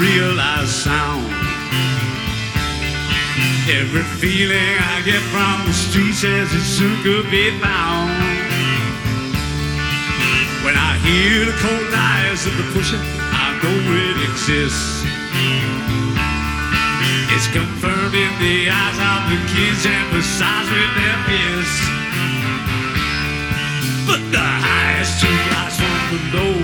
realize sound. Every feeling I get from the street says it soon could be found. When I hear the cold eyes of the pusher, I know it exists. It's confirmed in the eyes of the kids and besides with their fists. But the highest two rise from below.